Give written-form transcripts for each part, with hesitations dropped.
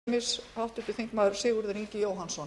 háttvirtur þingmaður Sigurður Ingi Jóhannsson.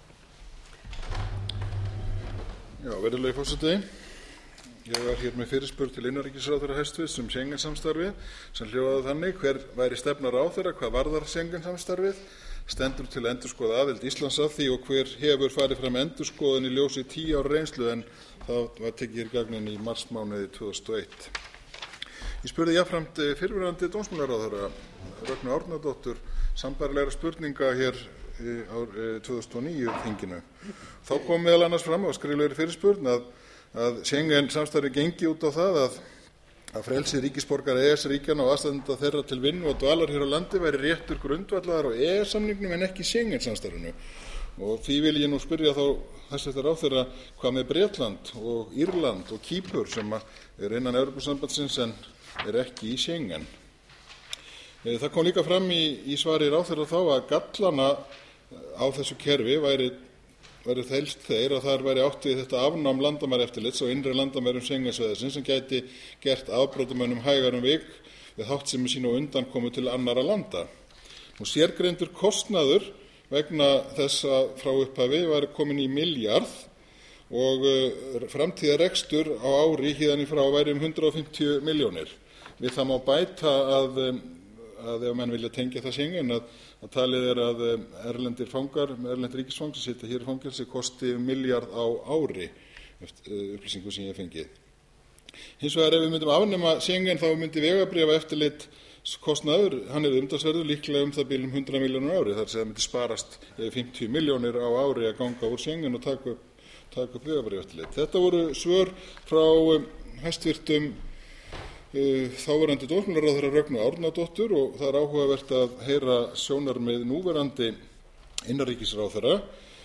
Virðulegi forseti. Ég var hér með fyrirspurn til innanríkisráðherra hæstvirts Schengen-samstarfið sem hljóðaði þannig: hver væri stefna ráðherra hvað varðar Schengen-samstarfið? Stendur til að endurskoða aðild Íslands að því og hver hefur farið fram endurskoðun í ljósi 10 ára reynslu, en það var tekið hér í gagnið í marsmánuði 2001. Ég spurði jafnframt fyrrverandi dómsmálaráðherra Rögnu Árnadóttur sambærilegra spurninga hér á 2009 þinginu. Þá kom meðal annars fram á skriflegri fyrirspurn að Schengen-samstarfið gengi út á það að frelsi ríkisborgara EES-ríkjanna og aðstandenda þeirra til vinnu og dvalar hér á landi væri réttur grundvallaður á EES-samningnum en ekki Schengen-samstarfinu. Og því vil ég nú spyrja þá hæstvirtan ráðherra, hvað með Bretland og Írland og Kýpur sem er innan Evrópusambandsins en er ekki í Schengen? Það kom líka fram í svari ráðherra þá að gallana á þessu kerfi væri helst þeir að þar væri átt við þetta afnám landamæraeftirlits á innri landamærum Schengen-svæðisins sem gæti gert afbrotamönnum hægara um vik við háttsemi sína og undankomu til annarra landa. Sérgreindur kostnaður vegna þess að frá upphafi var komin í milljarð og framtíðarrekstur á ári héðan í frá væri 150 milljónir. Við það má bæta að ef menn vilja tengja það Schengen að talið er að erlendir fangar, erlend ríkisfang sem sitja hér í fangelsi kosti milljarð á ári, eftir upplýsingu sem ég hef fengið. Hins vegar ef við myndum afnema Schengen þá myndi vegabréfaeftirlitskostnaður, hann er umtalsverður, líklega það bil 100 milljónir á ári, þar sem það myndi sparast 50 milljónir á ári að ganga úr Schengen og taka upp vegabréfaeftirlit. Þetta voru svör frá hæstvirtum þáverandi dómsmálaráðherra Rögnu Árnadóttur og það er áhugavert að heyra sjónarmið núverandi innanríkisráðherra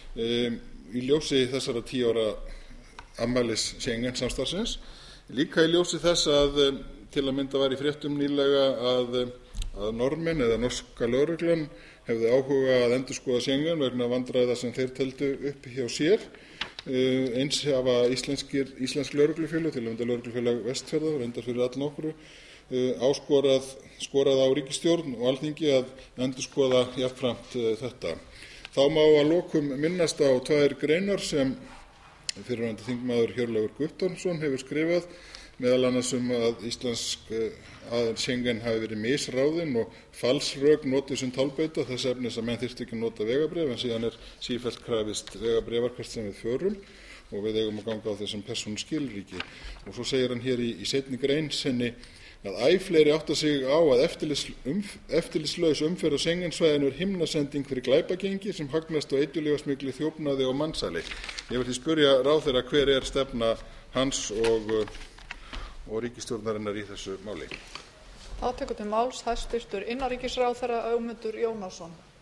í ljósi þessara 10 ára afmælis Schengen-samstarfsins. Líka í ljósi þess að til að mynda var í fréttum nýlega að Norðmenn eða norska lögreglan hefði áhuga að endurskoða Schengen vegna vandræða sem þeir teldu upp hjá sér. Eins hafa íslensk lögreglufélög, til að mynda lögreglufélag Vestfjarða, reyndar fyrir allnokkru, skorað á ríkisstjórn og Alþingi að endurskoða jafnframt þetta. Þá má að lokum minnast á 2 greinar sem fyrrverandi þingmaður Hjörleifur Guttormsson hefur skrifað, meðal annars að að Schengen hafi verið misráðin og falsrök notuð sem tálbeita þess efnis að menn þyrftu ekki að nota vegabréf, en síðan er sífellt krafist vegabréfar hvert sem við förum og við eigum að ganga á þessum persónuskilríki. Og svo segir hann hér í seinni grein sinni að æ fleiri átta sig á að eftirlitslaus umferð á Schengen-svæðinu er himnasending fyrir glæpagengi sem hagnast á eiturlyfjasmygli, þjófnaði og mansali. Ég vil því spyrja ráðherra, hver er stefna hans og ríkisstjórnarinnar í þessu máli? Þá tekur til máls hæstvirtur innanríkisráðherra Ögmundur Jónasson.